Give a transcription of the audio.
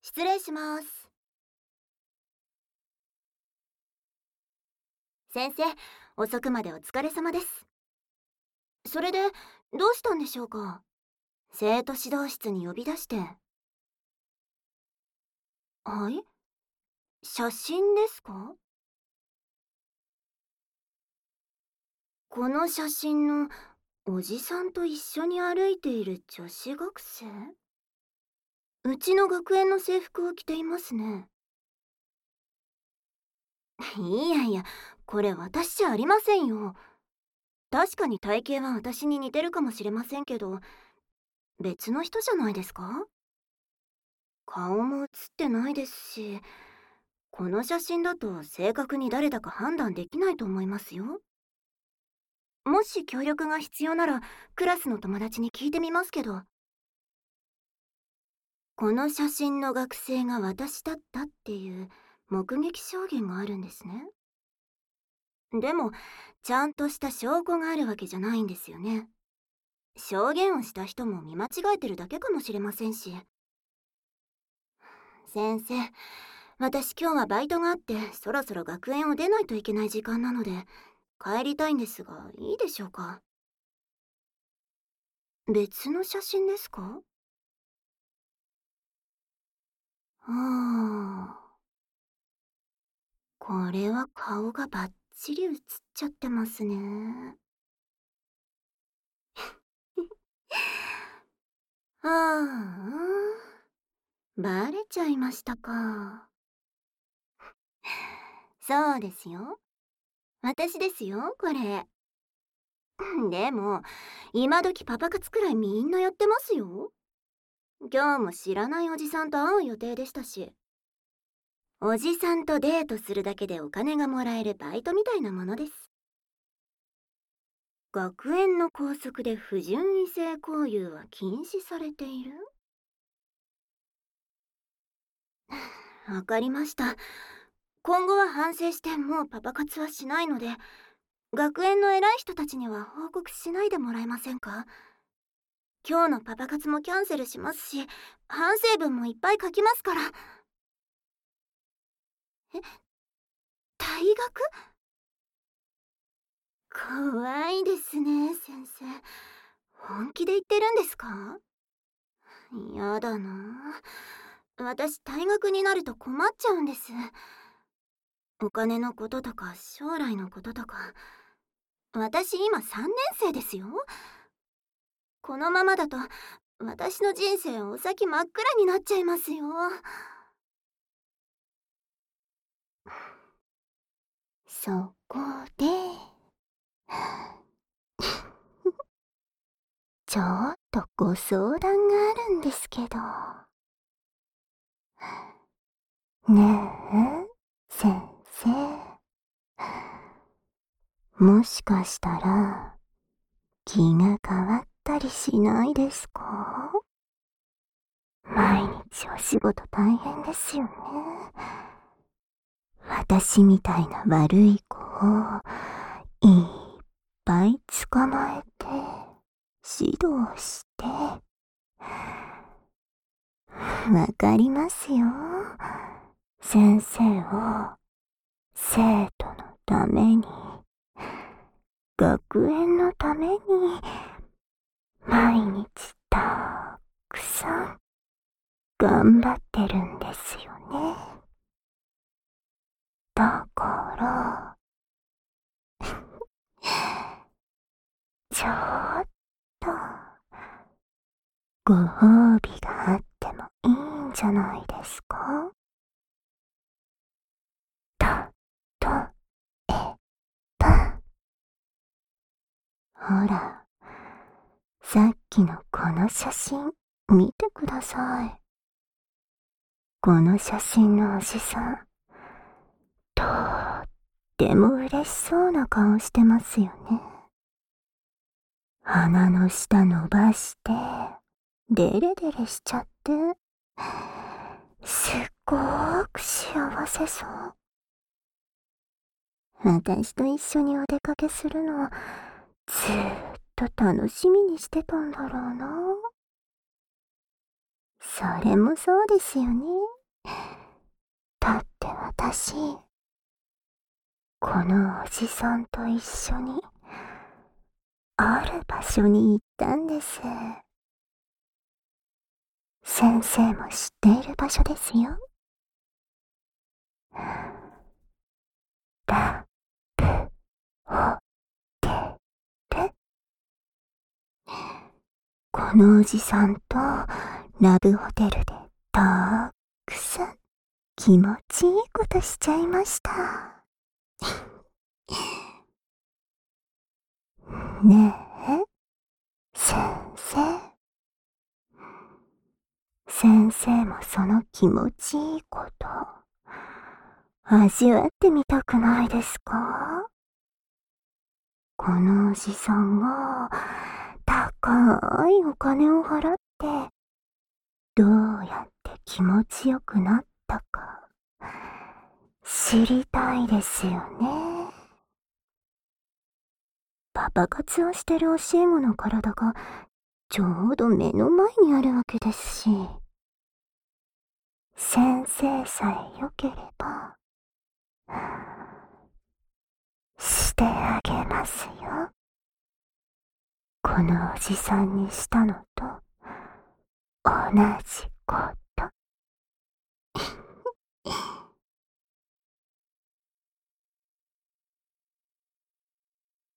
失礼します。先生、遅くまでお疲れ様です。それで、どうしたんでしょうか？生徒指導室に呼び出して。はい？写真ですか？この写真のおじさんと一緒に歩いている女子学生？うちの学園の制服を着ていますね。いやいや、これ私じゃありませんよ。確かに体型は私に似てるかもしれませんけど、別の人じゃないですか？顔も写ってないですし、この写真だと正確に誰だか判断できないと思いますよ。もし協力が必要なら、クラスの友達に聞いてみますけど。この写真の学生が私だったっていう目撃証言があるんですね。でも、ちゃんとした証拠があるわけじゃないんですよね。証言をした人も見間違えてるだけかもしれませんし。先生、私今日はバイトがあってそろそろ学園を出ないといけない時間なので帰りたいんですが、いいでしょうか？別の写真ですか？ああ、これは顔がバッチリ写っちゃってますね。ああ、バレちゃいましたか。そうですよ。私ですよ、これ。でも、今時パパ活くらいみんなやってますよ。今日も知らないおじさんと会う予定でしたし。おじさんとデートするだけでお金がもらえるバイトみたいなものです。学園の校則で不純異性交友は禁止されている？わかりました。今後は反省してもうパパ活はしないので、学園の偉い人たちには報告しないでもらえませんか？今日のパパ活もキャンセルしますし、反省文もいっぱい書きますから。え、退学？怖いですね、先生。本気で言ってるんですか？やだな。私、退学になると困っちゃうんです。お金のこととか、将来のこととか。私、今3年生ですよ。このままだと、私の人生お先真っ暗になっちゃいますよ。そこで、ちょっとご相談があるんですけど。ねえ、先生。もしかしたら、気が変わったりしないですか？毎日お仕事大変ですよね。私みたいな悪い子をいっぱい捕まえて指導して。わかりますよ。先生を生徒のために、学園のために、毎日たくさん頑張ってるんですよね。だから、ちょっと、ご褒美があってもいいんじゃないですか？た、と、え、た。ほら、さっきのこの写真、見てください。この写真のおじさん、とっても嬉しそうな顔してますよね。鼻の下伸ばして、デレデレしちゃって、すっごーく幸せそう。私と一緒にお出かけするの、ずーっと楽しみにしてたんだろうな。それもそうですよね。 私、このおじさんと一緒に、ある場所に行ったんです。先生も知っている場所ですよ。ラブホテル。このおじさんとラブホテルでたくさん気持ちいいことしちゃいました。ねえ、先生。先生もその気持ちいいこと、味わってみたくないですか？このおじさんが高いお金を払って、どうやって気持ちよくなったか、知りたいですよね。パパ活をしてる教え子の体がちょうど目の前にあるわけですし、先生さえ良ければ、してあげますよ。このおじさんにしたのと同じこと。